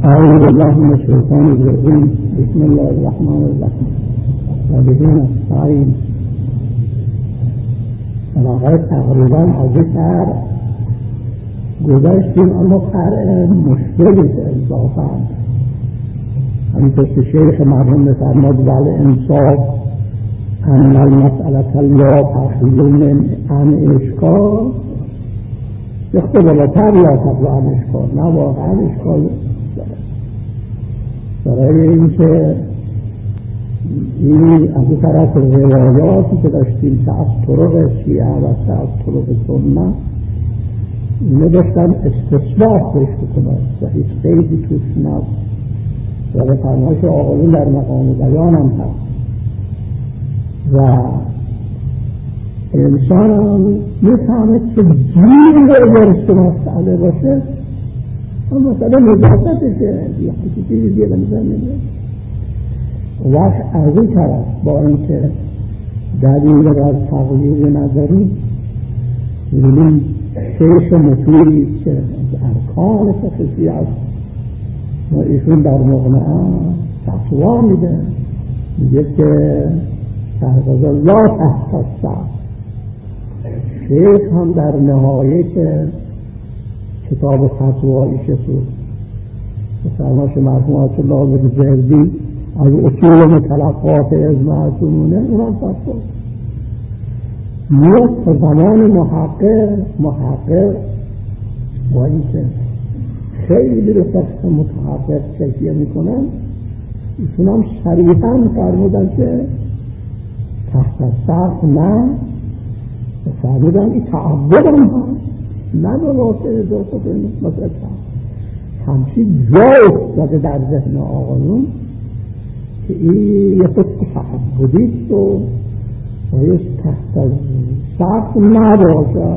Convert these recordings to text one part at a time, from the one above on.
أعوذ بالله من الشيطان الرجيم. بسم الله الرحمن الرحيم. وبه نستعين. علاقه تقریبا از سر گذاشتیم، اما سر مشکلی که اضافه همینطور که شیخ مرحوم می‌فرماد ول انصاف ان المسألة لا تخلو عن اشکال، یخته بالاتر لا تخلو عن اشکال، نه واقعا اشکال برای اینکه این از طرف روایاتی که داشتیم که از طرق شیعه و از طرق سنت اینه داشتن استصلاح بهش بکنن و هیچ قیدی توش نبود و به فرمایش آقایون در مقام بیان هم هست و انسان هم میفهمد که جیر ورست مسئله باشه اما مسئله نجاستشه یا حتی چیزی دیگه بنظر نمیده. وقت از این طرف با اینکه دلیل بر تغییر نظری می‌بینیم شیخ مطوری که از ارکان فقهی است و ایشون در مقنعه فتوا میده، میگه که تحقیق لا تحت السقف. شیخ هم در نهایه که کتاب فتواییش تو فرمایش مرحوم آیت الله زردی از اصول متلقات از معصومونه اونم فتوا میاد تا زمان محقق با اینکه خیلی رو فقه متحقق تکیه میکنن، ایشون هم صریحاً فرمودن که تحت سقف نه، فرمودن این تعبد هم هست نه به واسطه دوست مثل همچین جای افتاده در ذهن آقایون که این یه خود تعبدیست و باید تحت سقف نباشه.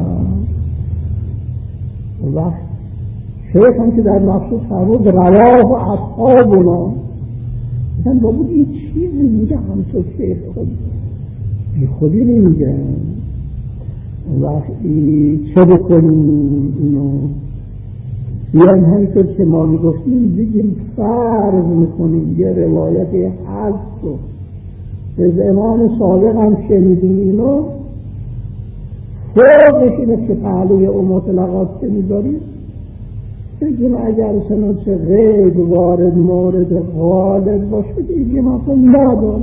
و وقت شیخ هم که در مقصود فرمود رواه و اصحابنا میگن بابود این چیزی میگه همچون شیخ خود بی خودی نمیگه. وقتی چه بکنیم اینو بیان همینطور که ما میگفتیم بگیم فرض میکنیم یه روایت هست رو به امام صادق هم شنیدیم، اینو فرقش اینه که پهلوی او مطلقات که میذاریم بگیم اگر چنانچه غیب وارد مورد غالب باشه بگیم اصلا نداره.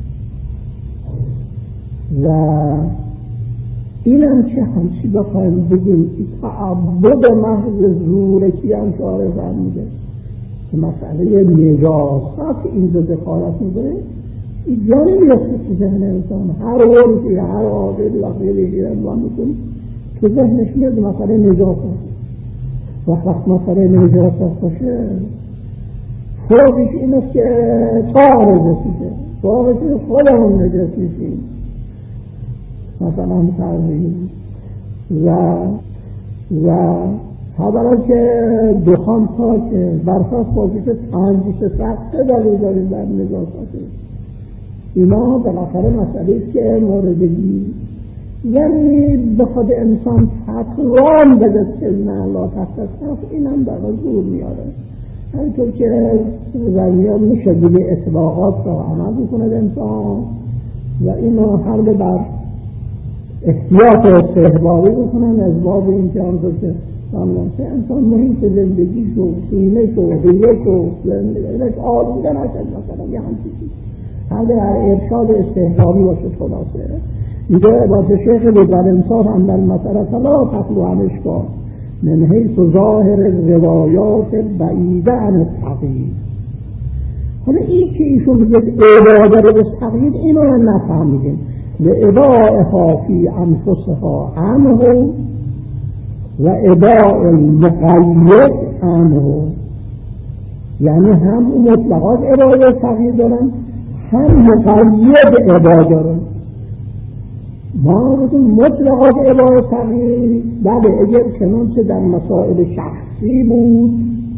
و اینم که همچی بخوایم بگیم تعبد محض زورکی هم شاره فرمیده که مسئله نجاست اینجا دخالت میده این جانی میفته تو ذهن انسان. هر ولی که هر عاقلی وقتی بگیره انوان میکنی تو ذهنش میاد مسئله نجاست وقت مسئله نجاست باشه فرقش این است که تا نجاسیده فرقش این خودمون نجاسیشیم مثلا تغییر و حالا که دخان پاکه برفاس پاکی که تنجیش سخت دلیل داریم در نجاسته اینا بالاخره مسئله است که موردگی یعنی به خود انسان تقرام بده که نه لا تختصف این هم در زور میاره. همینطور که زنیان میشه دیگه اطلاقات را عمل میکنه انسان و اینو حمل بر احتیاط استحبابی بکنن از باب این که آنطور که انسان محیط زندگی شو سینه شو ریه شو زندگیش آلوده نشد مثلا یه همچی چیز حمل بر ارشاد استحبابی باشه. خلاصه اینجا عبادت شیخ ول انصاف هم در مسئله لا تخلو عن اشکال من حیث ظاهر روایات بعیده عن التقیید. حالا این که ایشون بگید عباده رو به تقیید اینو هم نفهمیدیم لإباءها في أنفسها عنه و إباء المقید عنه، یعنی هم مطلقات اباء تغییر دارن هم مقید اباء دارن. ما بودیم مطلقات اباء تغییر بله اگر چنانچه در مسائل شخصی بود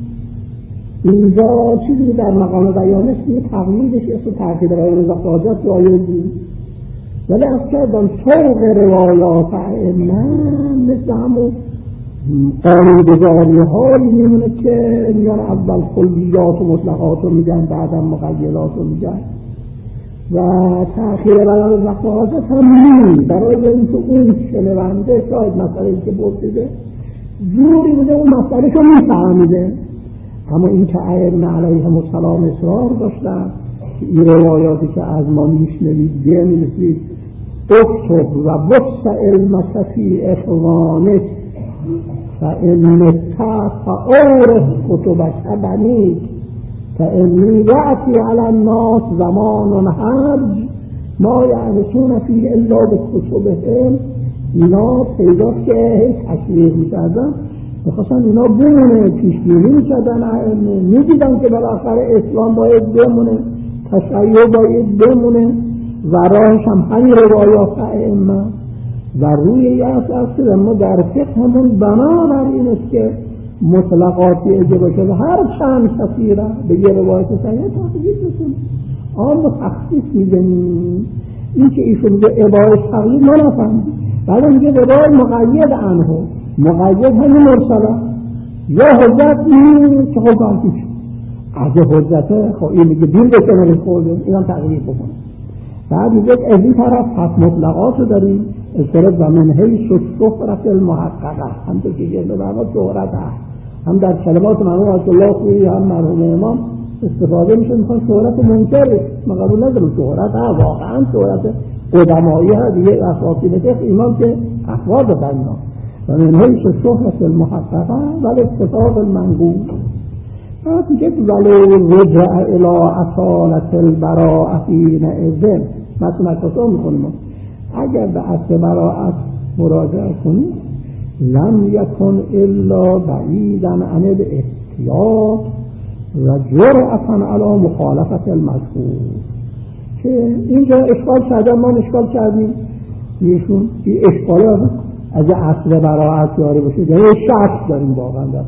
اینجا چیزی در مقام بیانش که تغییرش اسم تغییر غیر زخاجت رایه بود، ولی از کردن طرق روایات ائمه مثل همون قانون‌گذاری حال میمونه که میان اول کلیات و مطلقات رو میگن، بعدم مقیدات رو میگن و تأخیر بیان وقت حاجت هم برای اینکه اون شنونده شاید مسئله که پرسیده جوری بوده اون مسئله رو میفهمیده، اما این که ائمه علیهم السلام اصرار داشتن که این روایاتی که از ما میشنوید بنویسید، اکتب و بسع المسفی اخوانک فإن تفعور کتبک بنیک فإنی یأتی علی الناس زمان حرج ما یعرفون فیه الا بکتبهم. اینا پیدا که تشریح میکردن، میخواستن اینا بمونه، پیشبینی میکردن، میدیدن که بالاخره اسلام باید بمونه، تشیع باید بمونه و راهش هم همین روایات ائمه و روی یه اساس ما در فقه همون بنابر این است که مطلقاتی اجابه شده هر چند کثیره به یه روایت صحیح تحقیق بسید آن تخصیص میدنیم. این که ایشون میگه اباحه تقیید ما نفهمید، بعد میگه اباحه مقید عنه، مقید همین مرسله یا حجت این که خب پیش اگه حجته خب این میگه دین بکنه خورده این هم تقیید بکنه. بعد میگه از این طرف پس مطلقات رو داریم اصطلاح و من حیث الشهرة المحققه، همطور که یه برنامه شهرت هست، هم در کلمات مرحوم آیت الله خویی هم مرحوم امام استفاده میشه، میخوان شهرت منکر ما قبول نداریم، شهرت هست واقعا شهرت قدمایی هست، یه اساسی بکش ایمان که اخواد بنا و من حیث الشهرة المحققه و الاتفاق المنقول. بعد میگه ولو رجع الى اصالة البراءة حینئذ، مثلا کسا میکنیم اگر به اصل براءت مراجعه کنیم لم یکن الا بعیدا عن الاحتیاط و جرأة علی مخالفت المذکور. که اینجا اشکال کردن، ما اشکال کردیم ایشون این اشکاله از اصل براءت جاری باشه، یعنی شک داریم واقعا در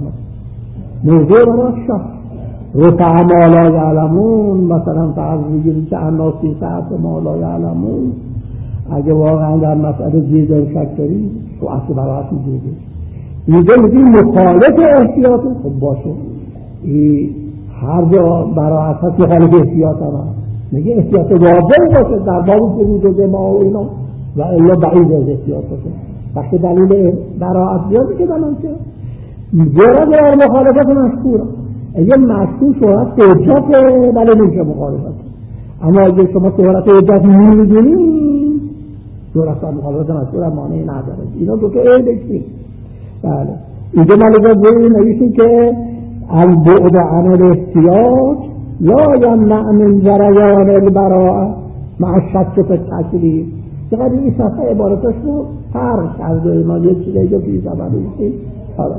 موضوع براءت شک رفع ما لا یعلمون، مثلا فرض میگیریم که اناسی ساعت ما لا یعلمون، اگه واقعا در مسئله جیز شک داریم تو اصل براءت میگیریم میگیم مخالف احتیاط. خب باشه این هر جا براءت هست مخالف احتیاط هم میگه احتیاط واجب باشه در باب فروج و دماء و اینا و الا بعید از احتیاط باشه. وقتی دلیل براءت بیاد که دلن که جرأت در مخالفت مشکوره، اگه مشکوک شهرت حجته بله نمیشه مخالفت، اما اگه شما شهرت حجت نمیدونید جرأت در مخالفت مشکوره مانعی نداره. اینا دو تا عیبش. بله اینجا مالگاه نویسیم که البعد عن الاحتیاط لا یمنع من جریان البراءة مع الشک فی التکلیف. چقدر این صفحه عبارتش رو فرق کرده، ما یک چیزی که پیش زبان نویسیم. حالا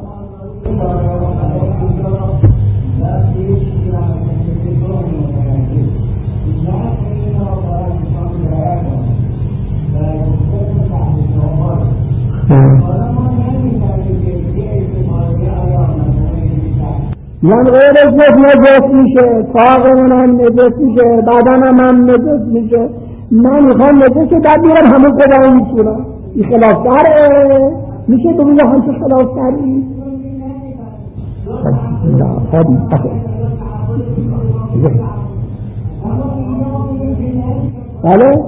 من غیر از نجس میشه، طاق من هم نجس میشه، بدنم هم نجس میشه، من میخوام نجس که در بیرم همون قدام میتونم. این خلافتره میشه بگوید همچه خلافتری؟ بله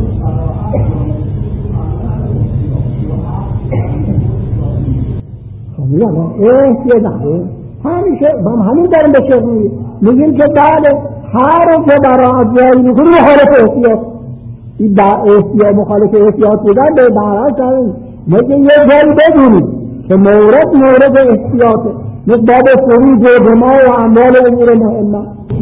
احتیاط نده همیشه همین دارم به شیخ میگیم که بله هر که براعت جایی میکنی مخالف احتیاط، این احتیاط مخالف احتیاط بودن به براعت جایی میگه یه جایی بدونید که مورد احتیاطه، مثل باب فروج و دماء و اموال امور مهمه.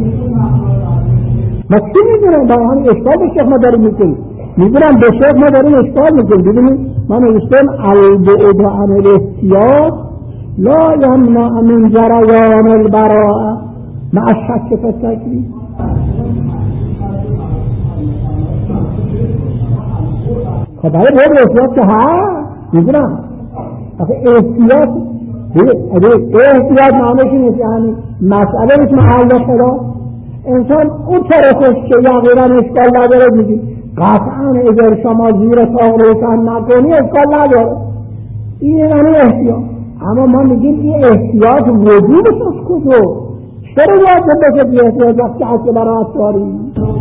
ما چی میدونم با همین اشکال به شیخ ما داریم میکنیم، میدونم به شیخ ما داریم اشکال میکنیم. ببینید من نوشتم البعد عن الاحتیاط لا یمنع من جریان البراءة مع الشک فی التکلیف. خب برای بود احتیاط که ها میدونم احتیاط معنیش نیست، یعنی مسئله نیست محل خلاف. انسان اون طرفش که یقینا اشکال نداره میگی قطعا اگر شما زیر طاق روشن نکنی اشکال نداره، این یعنی احتیاط. اما ما میگیم این احتیاط وجودش از کجا؟ چرا واجب باشه بی احتیاط وقتی حتی برات داری؟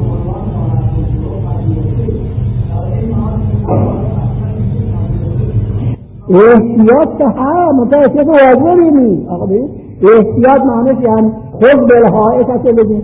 احتیاط که متأسف واجبی نیست. آقا ببین احتیاط معنیش یعنی خود بالحائطه بگیم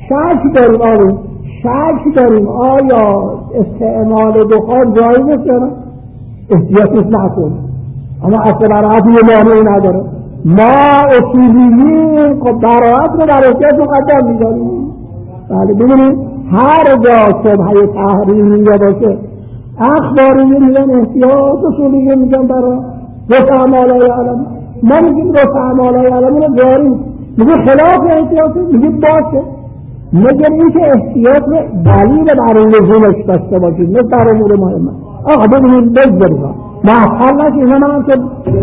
شک داریم آیا استعمال دخان جایز است یا نه؟ احتیاطش نکن، اما اصل براعت یه معنی نداره. ما اصولیین براعت رو در احتیاط مقدم می‌داریم. بله ببینید هر جا شبهه تحریمی باشه اخباری میگن احتیاط، اصولیین میگن برای رفع مالای علم. ما میگیم رفع مالای علم رو داریم، میگه خلاف احتیاطه، میگه باشه. مگر اینکه احتیاط دلیل بر این لزومش داشته باشید مثل در امور مهمه. آقا ببینید بگذاریم محفلش اینا من که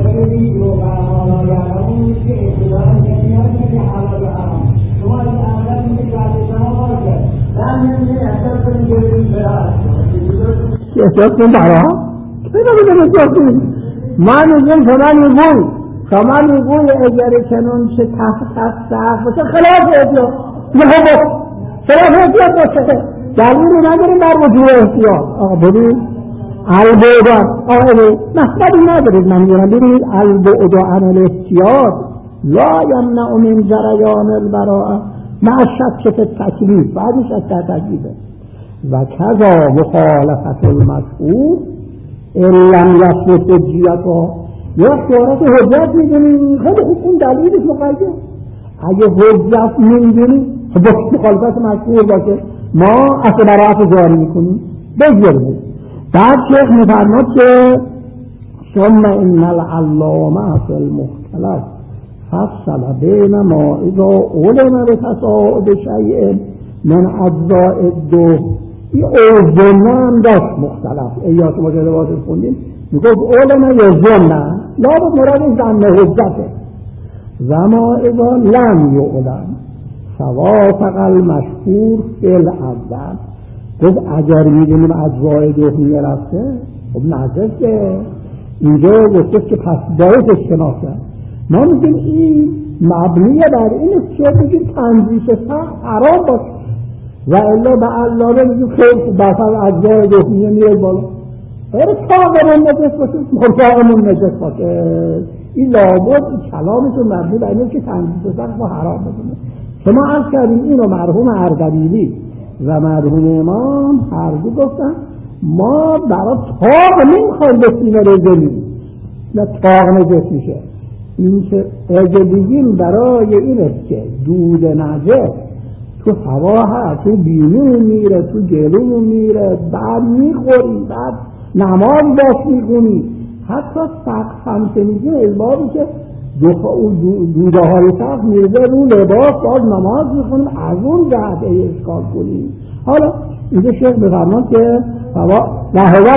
احتیاط کن برای من میگم شما میگوی اگر چنون چه تحت سقف باشه خلاف احتیاط خلاف احتیاط باشه دلیلی نداریم بر وجود احتیاط. آقا ببین البعد مطلبی ندارید. من میگم ببینید البعد عن الاحتیاط لا یمنع من جریان البراءه مع الشک فی التکلیف، بعدش از تکلیفه و کذا مخالفت المشهور ان لم یثبت حجیتها. یا اختیارات حجت میدونی خیلی خوب اون دلیلش مقیده. اگه حجت میدونی با مخالفت مشهور باشه ما اصل براعت جاری میکنیم بگذاریم. بعد شیخ میفرماد که ثم ان العلامه فی المختلف فصل بین ما اذا علم بتصاعد شیء من اجزاء الدو. این اوزنه هم داشت مختلف ایات مجرد واضح خوندیم میگفت علم یا زنه لابد مراد زن حجته و ما اذا لم یعلم فوافق المشهور فی الاول. گفت اگر میدونیم اجزای دهنی رفته خب نجسه، اینجا گفته که پس باید شناسه. ما میگیم این مبنی بر این است که بگیم تنظیف سخت حرام باشه و الا به علامه میگیم خیلی بسر اجزای دهنی میره بالا غیر طاقمون نجس باشه طاقمون نجس باشه. این لابد کلامتون مبنی بر این که تنظیف سخت و حرام بکنه. شما عرض کردیم اینو مرحوم اردبیلی و مرحوم امام هر دو گفتن ما برای طاق نمیخوایم به سینه رزنیم نه طاق نجس میشه. این که اگه بگیم برای این است که دود نجس تو هوا هست تو بیرون میره تو گلومون میره بعد میخوری بعد نماز باش میخونی حتی سقف هم که میگیم البابی که دوده های سقف میرزه رو لباس باز نماز میخونیم از اون جهت اشکال کنیم. حالا اینجا شیخ بفرمان که وهو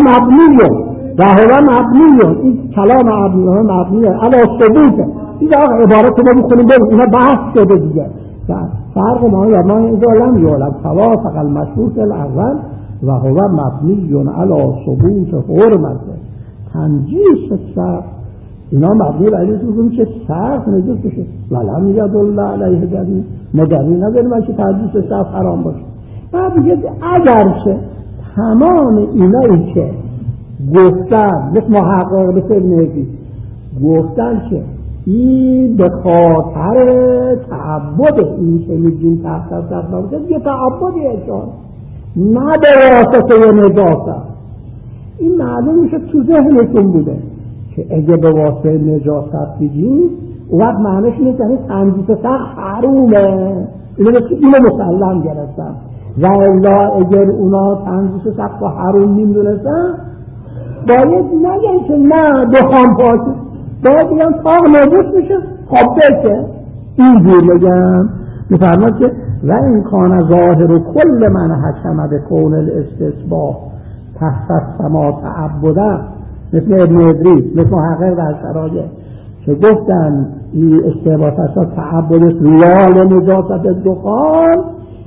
مبنیه این کلام مبنیه علی ثبوته. این عبارت رو بخونیم بریم اینا بحث شده دیگه. فرق ما یا ما اینجا لم یعلم فوافق المشهور فی الاول و هو مبنی علی ثبوت حرمته تنجیس السقف. اینا مبنی بر این میگن که سقف نجس بشه ولم ید الله علیه دلیل ما دلیل نداریم که تنجیس سقف حرام باشه. بعد میگه اگرچه تمام اینایی که گفتن مثل محقق به نهی گفتن که این به خاطر تعبد این که میگیم تحت سقف باشه یه تعبدی اشاره نه به واسطه نجاست. این معلوم میشه تو ذهنتون بوده که اگه به واسطه نجاست بگیم اون وقت معنیش اینه که تنجیس سقف حرومه. اینو مسلم گرفتم و الا اگر اونا تنجیس سقف و حروم میدونستن باید نگن که نه دخان پاکه باید بگن طاق نجس میشه خب بشه اینجور بگم. میفرماد که و این کان ظاهر کل من حکم به کون الاستثباح تحت السما تعبده مثل ابن ادریس مثل محقق در شرایع که گفتن این استعباطش تعبد ریال نجاست دخان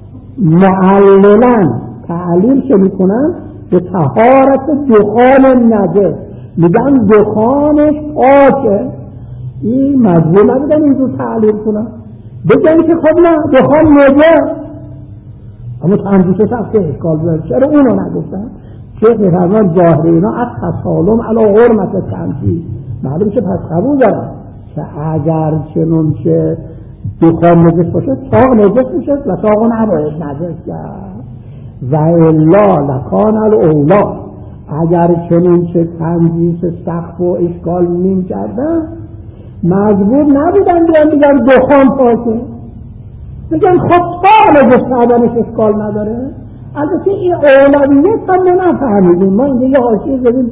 معللن تعلیل که میکنن به طهارت دخان نجس میگن دخانش پاکه این مجبور نبودن اینجور تعلیل کنن، بگن که خب نه دخان نجس، اما تنجیس سخت اشکال داره. چرا اونو نگفتن؟ شیخ فرمان ظاهر اینا از تسالم علی حرمت تنجیس، معلوم که پس قبول دارن که اگر چنون که دخان نجس باشه ساق نجس میشه و ساق نباید نجس کرد و الا لکان الاولا، اگر چنین که تنجیس سقف و اشکال نمی کردن مجبور نبودن بگن دخان پاکه، بگن خب ساق نجس کردنش اشکال نداره. البته این اولویت هم نفهمیدیم، ما اینجا یه حاشیه زدیم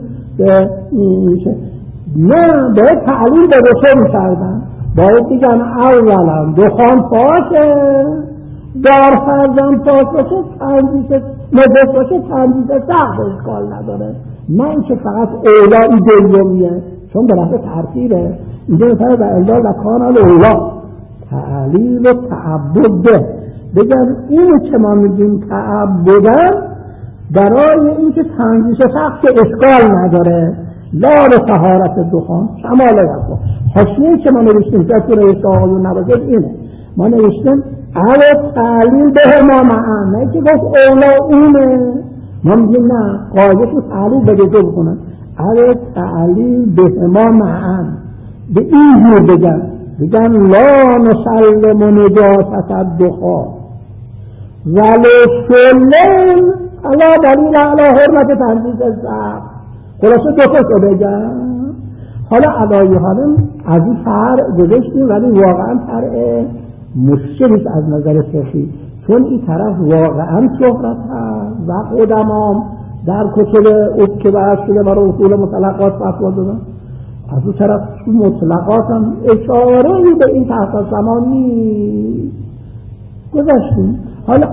نه باید تعلیل به رسول می‌کردن، باید بگن اولا دخان پاکه، دار فرزن پاک باشه تنجیس نجس باشه تنجیس سقف اشکال نداره. نه اینکه فقط اولایی دومیه، چون به نحو ترتیبه اینجا مثلا و الا لکان الاولا تعلیل و تعبد، بگن اینو که ما میگیم تعبدن برای اینکه تنجیس سقف اشکال نداره، لا به طهارت دخان شمال یکو. حاشیه‌ای که ما نوشتیم که تو رئیس آقایون نوازد اینه، ما نوشتیم اول تعلیل به ما معن، نه که گفت اولا اونه، ما میگیم نه قاعدش رو تعلیل به دو بکنن، اول تعلیل به ما معن، به این جور بگن لا نسلم نجاست الدخان ولو سلم علا دلیل علا حرمت تنجیس السقف. خلاصه دو تا بگم. حالا علایه حالم از این فرع گذاشتیم، ولی واقعا فرع مشکلیست از نظر فقهی، چون این طرف واقعا شهرت هست و قدمام در کتب اوست که بحث شده برای اصول مطلقات فتوا دادن، از اون طرف مطلقات هم اشاره‌ای به این تحت زمان نیست گذاشتیم. حالا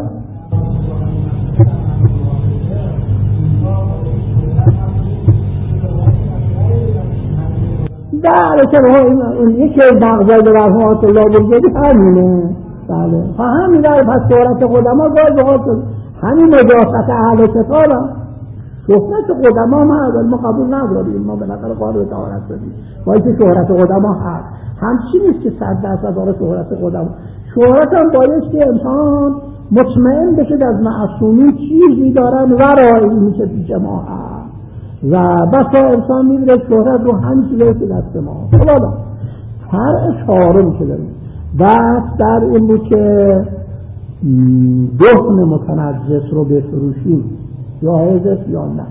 بله که این یکی از مغزای رحمات الله بزرگی همینه. بله همین در پس شهرت قدما گاز همین نجاست اهل کتاب هم شهرت قدما ما قبول نداریم، ما بالاخره قادر طهارت داریم با اینکه شهرت قدما هست، همچین نیست که 100% داره شهرت قدما. شهرت هم باید که انسان مطمئن بشه از معصومین چیزی دارن و رایی میشه پیش ما هست و بسا انسان میبینه شهرت رو همین چیزی که دست ما. حالا فرع چهارم که داریم بس در این بود که دهن متنجس رو بفروشیم جایزست یا نه.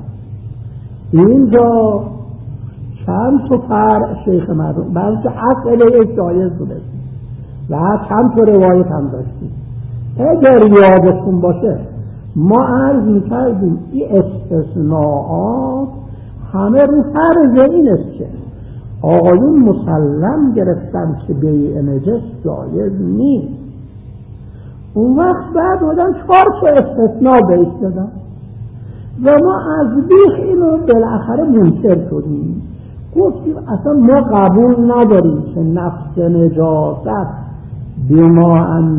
اینجا چند تا فرع شیخ مردم بلکه اصل جایز بوده و چند تا روایت هم داشتیم. اگر یادتون باشه ما عرض میکردیم این استثناءات همه رو فرض این است که آقایون مسلم گرفتن که بیع نجس جایز نیست، اون وقت بعد بودن 4 تا استثناء بهش دادن و ما از بیخ اینو بالاخره منکر شدیم، گفتیم اصلا ما قبول نداریم که نفس نجاست بما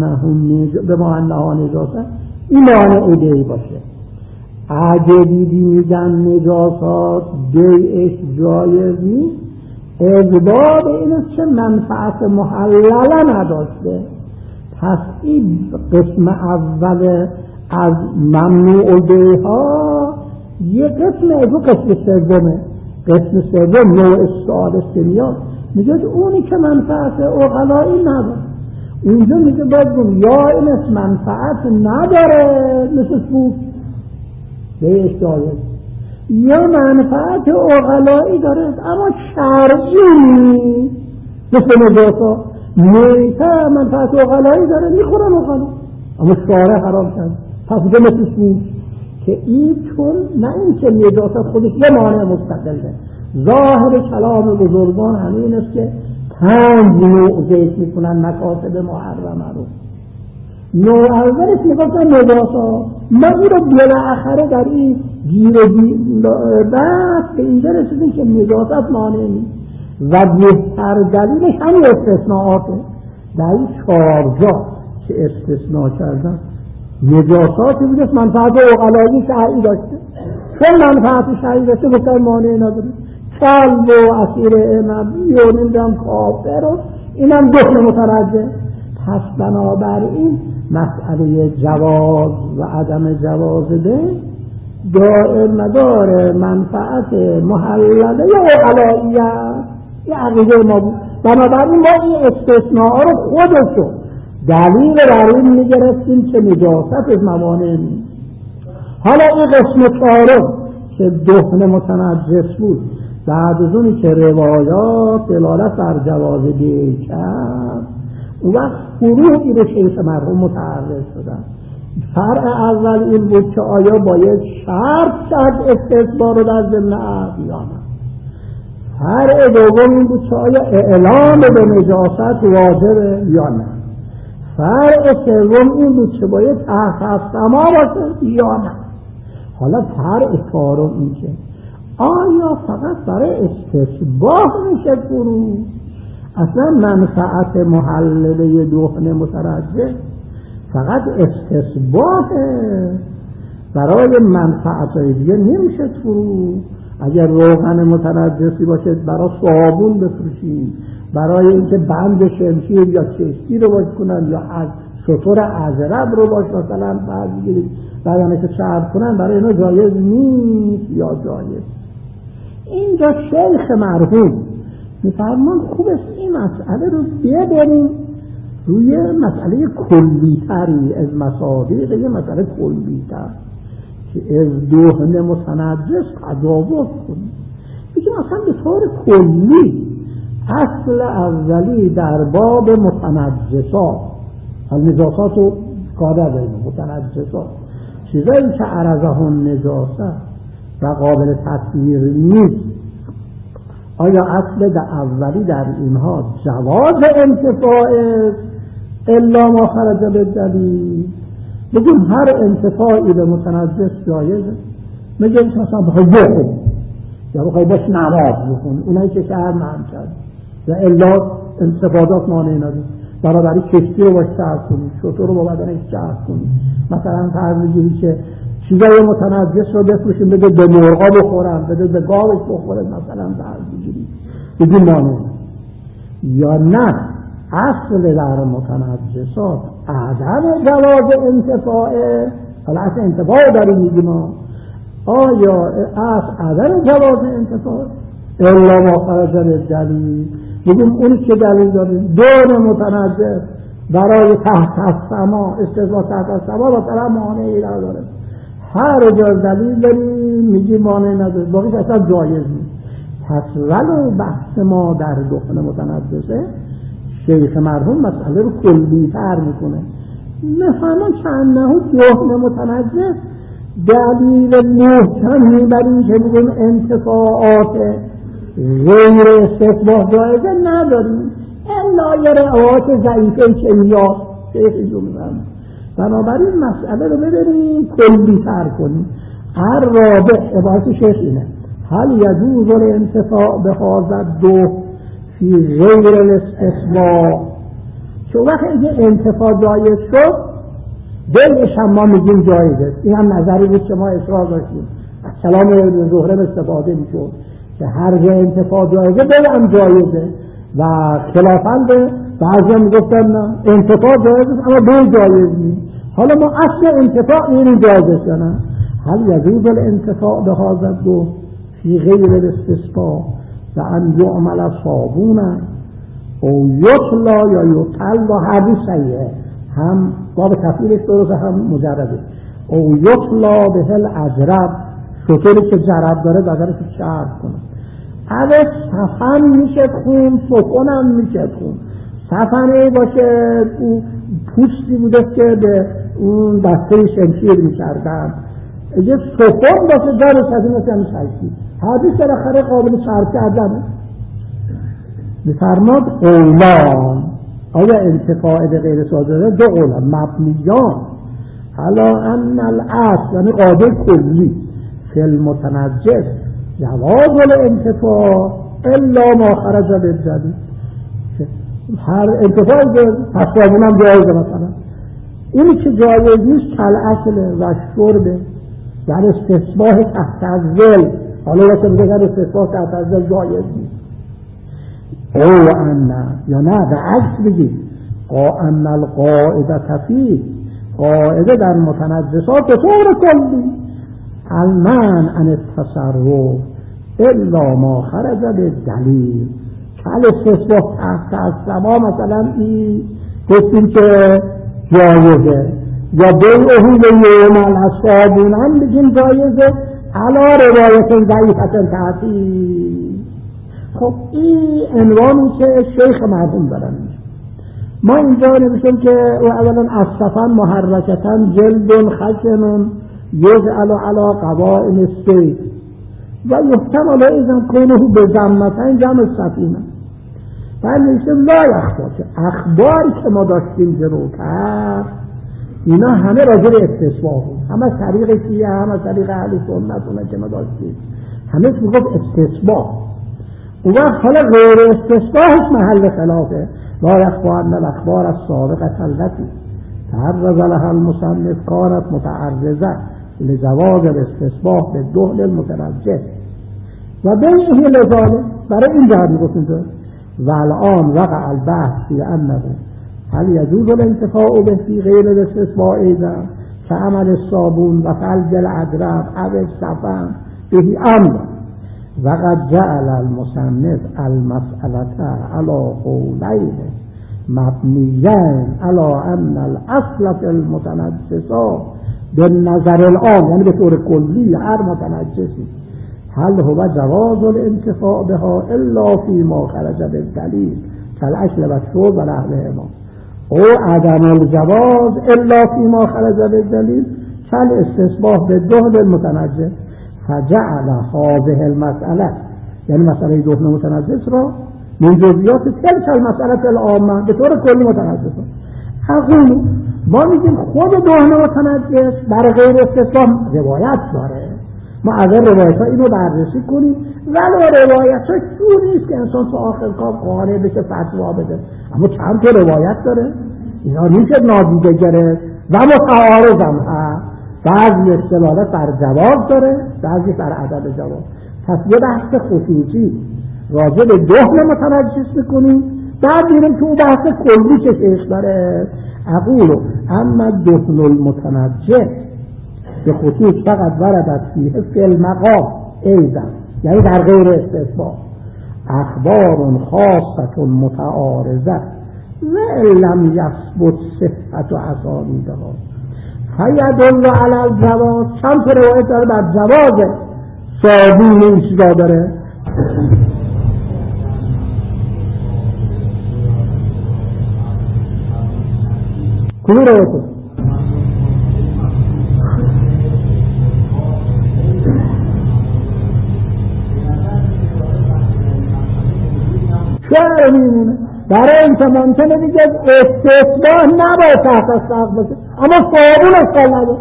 انها نجاست این مانع بیع باشه. اگه دیدی میگن نجاسات بیعش جایز نیست، اثبات این است که منفعت محلله نداشته. پس این قسم اول از ممنوع بیعها یه قسم دو قسم سومه. قسم سوم نوع سؤال سمیان میگه اونی که منفعت عقلایی نداره، اونجا میگه باید یا این است منفعت نداره مثل سود بیعش جایز، یا منفعت عقلایی داره اما شرعی مثل نجاسا میته منفعت عقلایی داره میخورن عقلا اما شارع حرام کرد. پس ده مثل سود که این چون نه این که نجاست خودش یه مانع مستقله، ظاهر کلام بزرگان همین است که 5 نوع ذکر میکنن مکاسب محرمه رو. نوع اولش میگفتن نجاسا، ما این رو بالاخره در این گیر بعد به اینجا رسیدیم که نجاست مانع نیست و بهتر دلیلش همین استثناءاته. در این 4 جا که استثناء کردن نجاساتی بودست منفعت عقلایی شرعی داشته، چون منفعت شرعی داشته بسیار مانع نداره. قلب و اسیر نبی و نمیدونم کافر و اینم دخل مترجح. پس بنابراین مسئله جواز و عدم جواز به دائر مدار منفعت محلله یا عقلائیت یه عقیده ما بود. بنابراین ما این استثناء رو خودشو دلیل بر این میگرفتیم که نجاست موانع نیست. حالا این قسم چهارم که دهن متنجس بود، بعد از اونی که روایات دلالت بر جواز بیع کرد، اون وقت فروعی به شیخ مرحوم متعرض شدن. فرع اول این بود که آیا باید شرط کرد استثبار رو در ضمن عقد یا نه. فرع دوم این بود که آیا اعلام به نجاست واجبه یا نه. فرع سوم این بود که باید تحت سما باشه یا نه. حالا فرع چهارم این که آیا فقط برای استثبار میشه فروع؟ اصلا منفعت محلله دهن مترجح فقط استثباته، برای منفعتهای دیگه نمیشه فروع. اگر روغن متنجسی باشه برای صابون بفروشید، برای اینکه بند شمشیر یا کشتی رو باش کنن یا از شطور ازرب رو باش مثلا بگیرید بعدانه که شرط کنن، برای اینا جایز نیست یا جایز. اینجا شیخ مرحوم میفرمان خوب است این مسئله رو ببریم روی مسئله کلی‌تری از مصادیق، یه مسئله کلی‌تر که از دهن متنجس تجاوز کنیم. بگیم اصلا به طور کلی اصل اولی در باب متنجسات، نجاسات و کاده داریم متنجسات، چیزایی که عرضهن نجاست و قابل تطهیر نیست، آیا اصل در اولی در اینها جواز انتفاع الا ما خرج بالدلیل؟ بگیم هر انتفاعی به متنجس جایزه. میگیم که مثلا بخوای بخون یا بخوای باش نماز بخون، اونایی که شهر مهم کرد و الا استفادات مانع نداره. برای کشتی رو باش شهر کنی، شطور رو با بدنش شهر کنی، مثلا فرض بگیری که چیزای متنجس رو بفروشیم بده به مرغا بخورن، بده به گاوش بخوره، مثلا فرض بگیری بگیم مانع. یا نه اصل در متنجسات عدم جواز انتفاعه. حالا اصل انتفاع داریم میگیم آیا اصل عدم جواز انتفاع الا ما خرج بالدلیل؟ بگیم اونی که دلیل داریم دور متنجس برای تحت السما استثبات تحت السما با طرف مانعی نداره، هر جا دلیل داریم میگیم مانع نداره، باقیش اصلا جایز نیست. پس ولو بحث ما در دهن متنجسه، شیخ مرحوم مسئله رو کلی‌تر میکنه. مثلا چندنه دهن متنجس دلیل محکمی بر این که میگیم انتفاعات غیر استثبات جایزه نداریم الا یه روایات ضعیفه که اینجا شیخ ایجون میبرم. بنابراین مسئله رو ببینیم کلی‌تر کنیم. هر رابع عبارت شیخ اینه: هل یجوز الانتفاع به هذا الدهن فی غیر الاستثبات؟ که وقتی اینکه انتفاع جایز شد دلش هم ما میگیم جایزه. این هم نظری بود که ما اصرار داشتیم، کلام زهره استفاده میشد که هر جا انتفاع جایزه دل هم جایزه و خلافاً به بعضی هم میگفتن نه انتفاع جایزه اما دل جایز نیست. حالا ما اصل انتفاع این جایزه شدن. هل یجوز الانتفاع به هذا الدهن فی غیر الاستثبات و ان یعمل صابونا او یطلا یا یطل و هر دو صحیحه، هم باب تفعیلش درست هم مجرده. او یطلا به الازرب، شطوری که جرب داره بگره که شرب کنه. اوه سفن میشه خون، سفن هم میشه خون. سفنه باشه پوستی بوده که به اون دسته شمشیر میکردن، یه سفن باشه داره شدی مثل شکلی حدیث بالاخره قابل شرب کردن. بفرماد قولان، آیا انتفاع به غیر صادره دو قولان مبنیان حالا ان الاصل یعنی قاعده کلی فی المتنجس جواز الانتفاع الا ما خرج بالدلیل. هر انتفاعی که تصابون هم جایزه، مثلا اینی که جایز نیست کل اصله و شربه در استصباح تحت الظل حالا واسه بگذار استثبات تحت نظر جایز نیست. او ان یا نه به عکس بگید ان القاعده فیه، قاعده در متنجسات به طور کلی المنع عن التصرف الا ما خرج بالدلیل. کل استثبات تحت السما مثلا این گفتیم که جایزه، یا بیعه لیوم الاصابون هم بگیم جایزه علا روایت ضعیفت تحصیل. خب این عنوانی که شیخ مرحوم دارن. ما اینجا نمیشیم که اولا اصفا محرکتا جلد خشن یجعل علی قوائم السیف و یحتمل ایضا کنه به ضمتین جمع سفینه. و نمیشیم لا یخفا که اخباری که ما داشتیم جلوتر اینا همه راجع به استثباء بود، همه طریق شیعه، همه طریق اهل سنت اونه که ما داشتیم، همه میگفت استثباء. اون وقت حالا غیر استثباءش محل خلافه. لا یخفی ان الاخبار السابقه التي تعرض لها المصنف كانت متعرضه لجواز الاستثباء بالدهن المتنجس و بیعه لذلك. برای این جهت میگفتیم و الان وقع البحث فی انه هل يجوز الانتفاع به في غیر الاستثباء ایضا كعمل الصابون و فلج العجرب او السفن به امر. وقد جعل المصنف المسألة على قولين مبنيين على ان الاصل في المتنجسات بالنظر العام، یعنی به طور کلی هر متنجسی هل هو جواز الانتفاع بها الا فيما خرج بالدلیل كالاكل والشرب ونحوهما او عدم الجواز الا فيما خرج بالدلیل كالاستثباء بالدهن المتنجس. فجعل هذه المسألة، یعنی مسئله دهن متنجس را من جزئیات تلك المسألة العامة به طور کلی متنجس. اقول ما میگیم خود دهن متنجس برای غیر استثباء روایت داره، ما اگر روایت ها اینو بررسی کنیم ولی روایت ها جوری نیست که انسان تو آخر کار قانع بشه فتوا بده، اما چند تا روایت داره اینا میشه نادیده گرفت و متعارض هم هست. بعضی استدلالات بر جواز داره، بعضی بر عدم جواز. پس یه بحث خصوصی راجع به دهن متنجس میکنیم، بعد میریم تو بحث کلی که شیخ داره. اقول اما دهن المتنجس به خصوص فقط وردت فیه فی المقام ایضا، یعنی در غیر استثباء اخبار خاصة متعارضه و لم یثبت صحت و اسانیدها فیدل علی الجواز. چند تا روایت داره بر جواز صابون این چیزا داره. کدوم روایت؟ چرا میمونه؟ برای اینکه ممکنه دیگه استثباء نباید تحت السقف باشه، اما صابون اشکال نداره.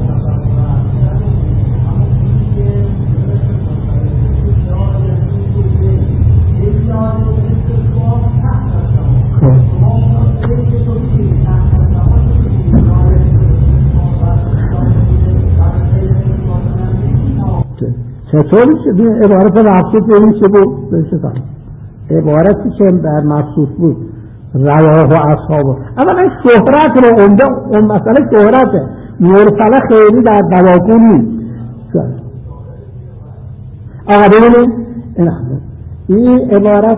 چطوری شد عبارت مخصوص این چه بود؟ عبارتی که در مخصوص بود رواه و اصحابه. اما این شهرت رو اون مسئله شهرته، مرسله خیلی در دواکون نیست. آقا ببینید این عبارت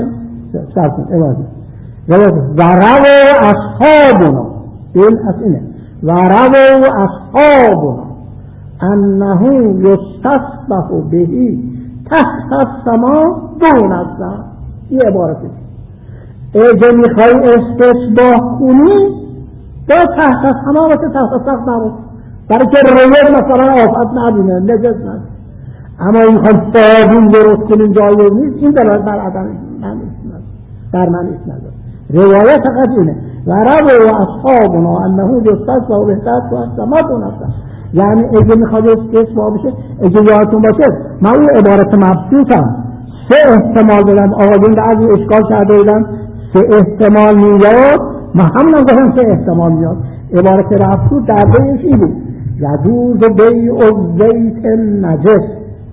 و رواه اصحابنا، این از اینه و رواه اصحابنا انه یستصبح بهی تحت السما دون السما. این عبارتی اگه میخوای استثباح کنی با تحت السما و تحت السقف نباش، برای که روید مثلا آفت نبینه نجس نبینه. اما این خواهد صابون درست کنیم جایز نیست، این دلالت بر عدم در من ایست نداره. روایت فقط اینه و رواه اصحابنا انه یستصبح بهی تحت السما دون السما، یعنی اگه میخواد استثباء بشه. اگه یادتون باشه من اون عبارت مبسوطم سه احتمال دادم، آقایون بعضی اشکال کرده بودن سه احتمال میاد، من همونم گفتم سه احتمال میاد. عبارت مبسوط در بیش این بود یجوز بیع الزیت نجس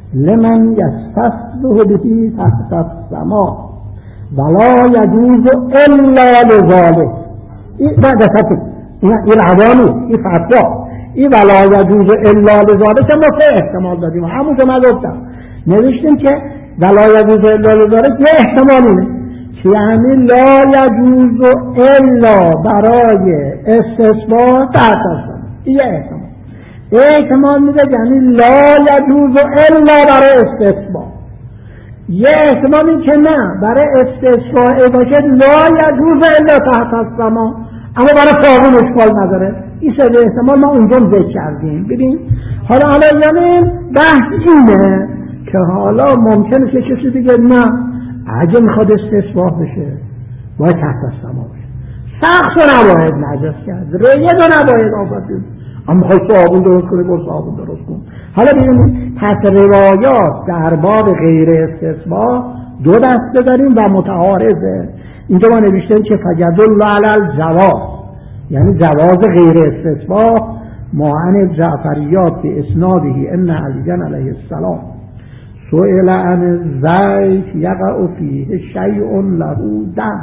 لمن یستسبح به تحت السما ولا یجوز الا لذلك. این روانی، این فتوا، این ولا یجوز الا لذلك ما سه احتمال دادیم. همون که من گفتم نوشتیم که ولا یجوز الا لذلك یه احتمال اینه که یعنی لا یجوز الا برای استثبات تحت السما. این یه احتمال. احتمال میده یعنی لا یجوز الا برای استثبات. یه احتمال این که نه برای استثبات باشه لا یجوز الا تحت السما، اما برای صابون اشکال نداره. این سه احتمال ما اونجا ذکر کردیم. ببین حالا یعنی بحث اینه که حالا ممکنه که کسی دیگه نه اگه میخواد استثبات بشه باید تحت السما بشه، سقف رو نباید نجس کرد، ریه رو نباید آفتید، اما میخوای صابون درست کنی برو صابون درست کن. حالا ببینید پس روایات در باب غیر استثبات دو دسته داریم و متعارضه. اینجا ما نوشتیم که فجدل علی الجواز، یعنی جواز غیر استثبات معن جعفریات به اسناده ان علی علیه السلام سئل عن الزیت یقع فیه شیء له دم.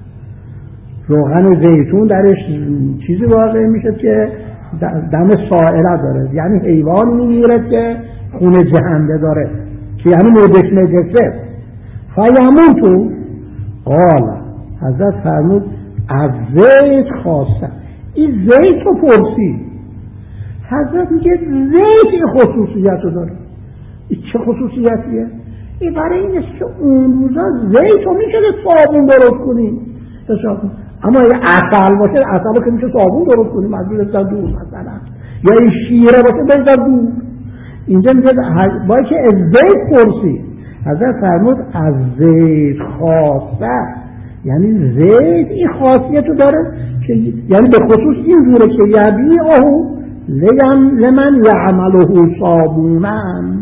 روغن زیتون درش چیزی واقع میشه که دم سائله داره، یعنی حیوان میمیره که خون جهنده داره که یعنی نجسه. فیموتو قال حضرت فرمود از زیت خاصه. این زیت رو پرسید، حضرت میگه زیت این خصوصیت رو داره. این چه خصوصیتیه؟ این برای این است که اون روزا زیت رو میشه صابون درست کنیم، اما اگه عسل باشه عسل رو که میشه صابون درست کنیم از بذار دور مثلا، یا این شیره باشه بذار دور. اینجا میگه باید که از زیت پرسید. حضرت فرمود از زیت خاصه، یعنی زیت این خاصیت رو داره که یعنی به خصوص این جوره که یبیعه لمن یعمله صابونن.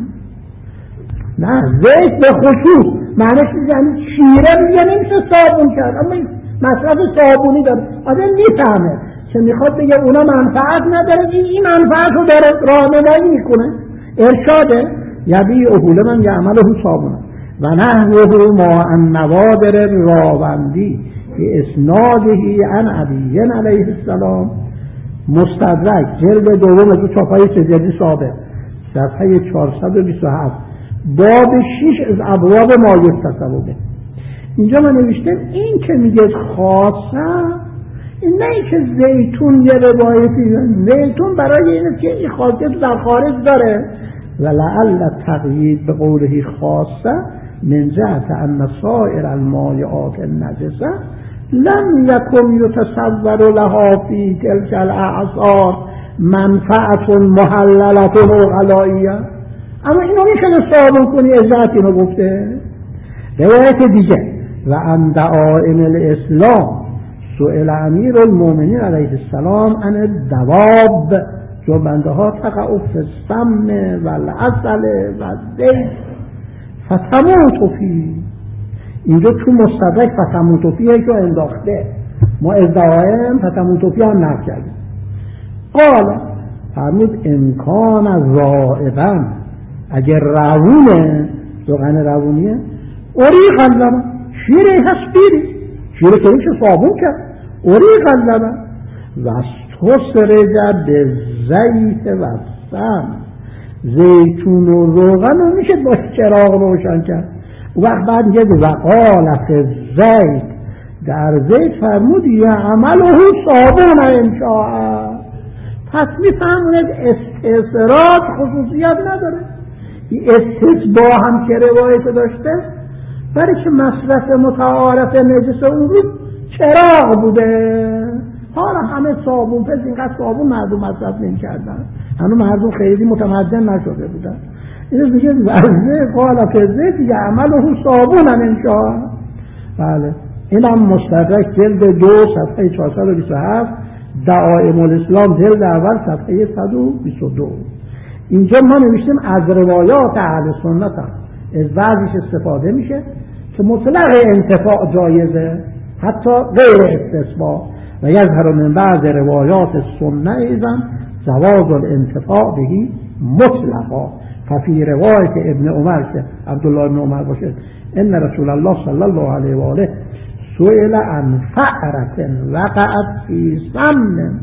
نه زیت به خصوص معنیش یعنی شیره میگه نمیشه صابون کرد، اما مصرف صابونی داره. آدم میفهمه که میخواد بگه اونا منفعت نداره، این منفعت رو داره راهنمایی میکنه، ارشاده. یبیعه لمن یعمله صابونن و نحوه ما النوادر راوندی به اسناده عن علی علیه السلام مستدرک جلد دوم از چاپای سجدی سابق صفحه 427 باب 6 از ابواب ما یکتسبه. اینجا من نوشتم این که میگه خاصه، این نه این که زیتون یه روایتی، زیتون برای اینه که این خاصیت در خارج داره. و لعل تقیید به قوله خاصه من جهت ان سائر المایعات النجسه لم یکن یتصور لها فی تلک الاعصار منفعت محللت غلائیه. اما اینو میشه صابون کنی، ازت اینو گفته. روایت دیگه و عن دعائم الاسلام سئل امیر المؤمنین علیه السلام عن الدواب جنبنده ها تقع فی السمن و العسل و الزیت فتموت فی. اینجا تو مستدرک فتموت فیه که انداخته، ما از دعائم فتموت فیه هم نقل کردیم. قال فرمود امکان رائبا، اگر روونه روغن روونیه اوریق اللبن، شیره هست بیری، شیره که میشه صابون کرد، اوریق اللبن و استسرج به زیت و سم، زیتون و روغن رو میشه با چراغ روشن کرد. وقت بعد میگه وقال فی الزیت، در زیت فرمود یعمله صابون انشاء. پس میفهموند استثرات خصوصیت نداره. این استثباء هم که روایت داشته برای که مصرف متعارف نجس اون روز چراغ بوده. حالا همه صابون پس اینقدر صابون مردم مصرف نمی کردن، هنوز مردم خیلی متمدن نشده بودن. این میگه وزه قال فزه یعمله صابون انشاء. بله اینم مستدرک جلد 2 صفحه 427 دعائم الاسلام جلد اول صفحه 122. اینجا ما نوشتیم از روایات اهل سنت هم از بعضیش استفاده میشه که مطلق انتفاع جایزه حتی غیر استثباء و یظهر من بعض روایات سنت ایضا جواز الانتفاع بهی مطلقا. ففی روایت ابن عمر که عبدالله ابن عمر باشه ان رسول الله صلی الله علیه و آله سئل عن فأرة وقعت فی سمن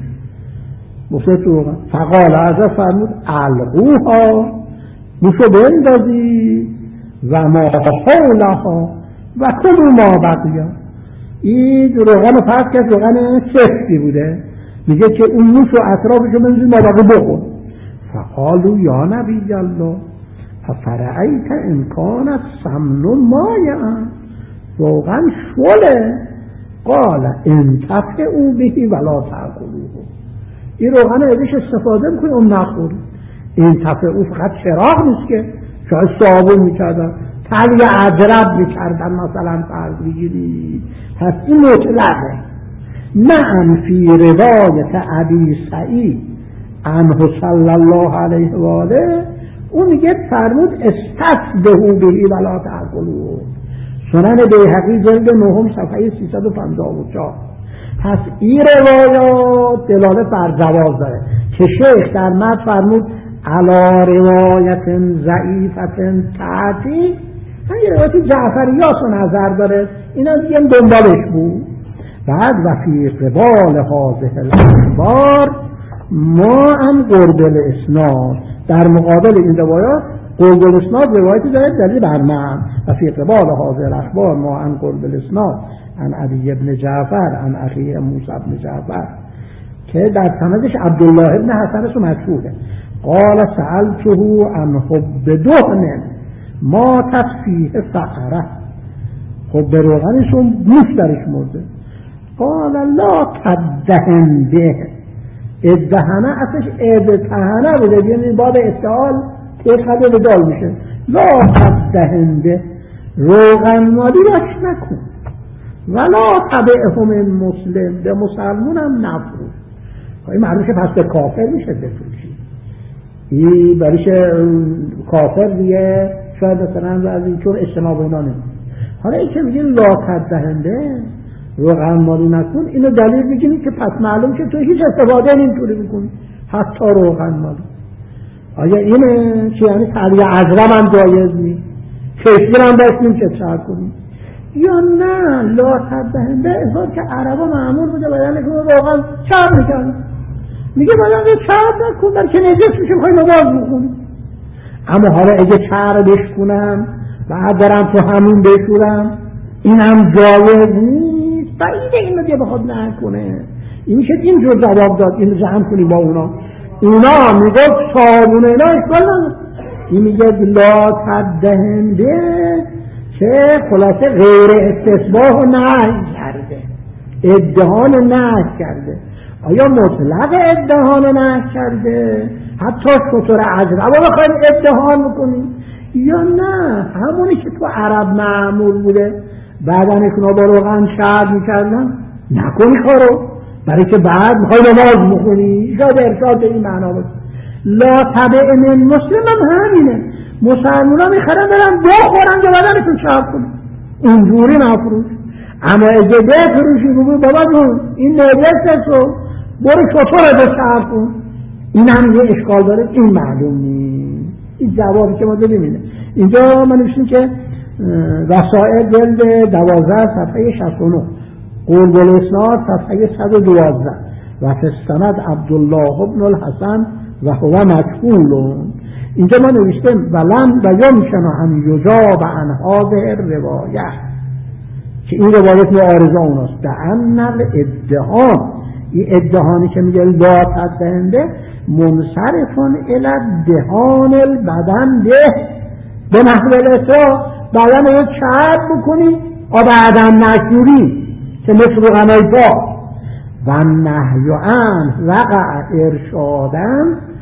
مفت فقال از فرمود القوها موشو بندازی و ما حولها و کلوا ما بقی. این روغن فرض کرد روغن سفتی بوده، میگه که اون موشو اطرافشو بندازی ما بقی بخور. فقالوا یا نبی الله ففرعیت ان کانت سمن مایعا روغن شوله قال انتفعوا به ولا تأکلوه. این روغن ازش استفاده میکنی اون نخوری. انتفعوا فقط چراغ نیست که شاید صابون میکردن، تلی عجرب میکردن مثلا فرض بگیری. پس این مطلقه. نعم فی روایت ابی سعید عنه صلی الله علیه و آله اون میگه فرمود استفدهوا به ولا تأکلوه. سنن بیهقی جلد 9 صفحه 354. پس این روایات دلالت بر جواز داره که شیخ در متن فرمود علی روایت ضعیفة تأتی. این روایت جعفریات رو نظر داره، اینا دیگه دنبالش بود. بعد و فی قبال هذه الاخبار ما هم قرب الاسناد، در مقابل این روایات قرب الاسناد روایتی داره دلیل بر من. و فی قبال هذه الاخبار ما هم قرب الاسناد عن علی ابن جعفر عن اخیه موسی ابن جعفر که در سندش عبدالله ابن حسن رو مشهوره. قال سألته عن حب دهن ما تفیه فعره، حب روغنشون موش درش مرده. قال لا تدهن به، ادهنه اصلش ادهنه بوده، یعنی باب استعال تقدر به دال میشه. لا تدهن به، روغن مالی راش نکن. ولا تبعهم المسلم، به مسلمون هم نفروش. این معلومه پس به کافر میشه بفروشی. این بریش کافر دیگه شاید مثلا از این چون اجتناب اینا نمید. حالا این که میگه لا تدهنده روغن مالی نکن، اینو دلیل میگینی که پس معلوم که تو هیچ استفاده نمیتونی بکنی حتی روغن مالی. آیا اینه که یعنی تلیه عذرم هم جایز نیست، کشگیر هم داشتیم که چه کنیم؟ یا نه لا تدهنده اظهار که عربا معمول بوده بدن که روغن چرب میکنه، میگه بدن که چرب نکن در که نجس میشه بخوای نماز بخونی. اما حالا اگه چربش کنم بعد برم تو همون بشورم این هم جایز نیست، بعیده این رو دیگه بخواد نکنه. این میشه اینجور جواب داد، این رو جمع کنی با اونا میگه صابون اینا اشکال نداره. این میگه لا تدهنده که خلاصه غیر استثباح و نهی کرده، ادهان نهی کرده. آیا مطلق ادهان نهی کرده حتی شطور عجب اما بخوایم ادهان بکنیم، یا نه همونی که تو عرب معمول بوده بعدن اکنا با روغن شرد میکردن نکنی کارو، برای که بعد میخوای نماز بخونی. شاید ارشاد این معنا بود. لا تبع من مسلم هم همینه، مسلمان ها میخرن برن بخورن که بدنشون شرد کنن، اونجوری نفروش. اما اگه بفروشی بگوی بابا جون این نجس رو برو شطور رو شرد کن، این هم یه اشکال داره، این معلوم نیست. این جوابی که ما داریم اینه. اینجا ما نوشتیم که وسائل جلد 12 صفحه 69 قرب الاسناد صفحه 112 و فستند عبدالله ابن الحسن و هو مجهول. اینجا ما نوشتیم ولن و یمکن ان یجاب عن هذه الروایه که این روایت معارضه اوناست. بأن الادهان، این ادهانی که میگه لا تدهنده منصرفون الی دهان البدن به نحو الاسراء، بدن رو چرب بکنی و بعدم نشوری که مثل روغنای با. و نهی عنه وقع ارشادن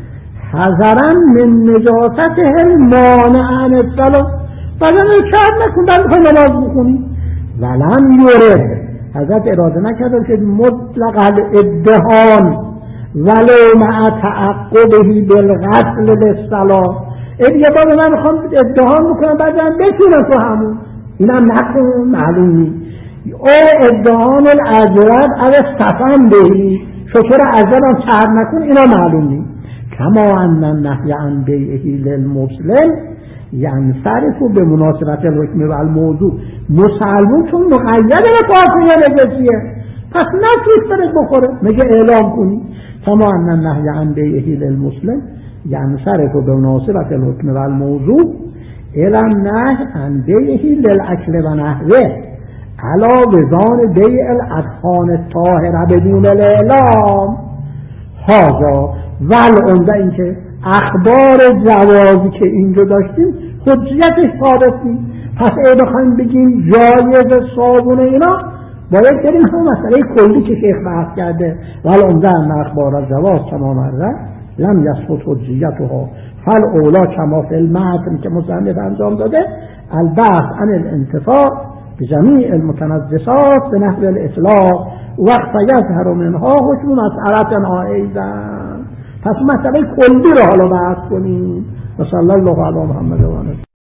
حذرا من نجاسته المانع عن الصلاة، بدن رو چرب نکن بعد میخوای نماز بکنی. ولم یورد، حضرت اراده نکرده که مطلق الادهان ولو مع تعقبه بالغسل للصلاة، دیگه با من میخوام ادهان بکنم بعدم بتونم تو همون، اینم نکن معلوم نیست. او ادهان الاجرد او استفن بهی شطور اجرد هم چرب نکن، اینا معلوم نیست. کما ان النهی عن بیعه للمسلم ینصرف به مناسبت الحکم و الموضوع. مسلمون چون مقید به کافر نجسیه پس نتوش برش بخوره، میگه اعلام کنی. کما ان النهی عن بیعه للمسلم ینصرف به مناسبت الحکم و الموضوع الى النهی عن بیعه للاکل و نحوه علا وزان بیع الاطعام الطاهره بدون الاعلام. هذا والعمده این که اخبار جوازی که اینجا داشتیم حجیتش ثابت نیست. پس اگه بخوایم بگیم جایز صابون اینا باید بریم هم مسئله کلی که شیخ بحث کرده. والعمده ان اخبار الجواز کما مره لم یثبت حجیتها فالاولی کما فی المتن که مصنف انجام داده البحث عن الانتفاع بجمیع المتنجسات به نحو الاطلاق وقت یظهر منها حکم مسئلتنا ایضا. پس مسئله کلی رو حالا بحث کنیم. و صلی الله علی محمد و آله.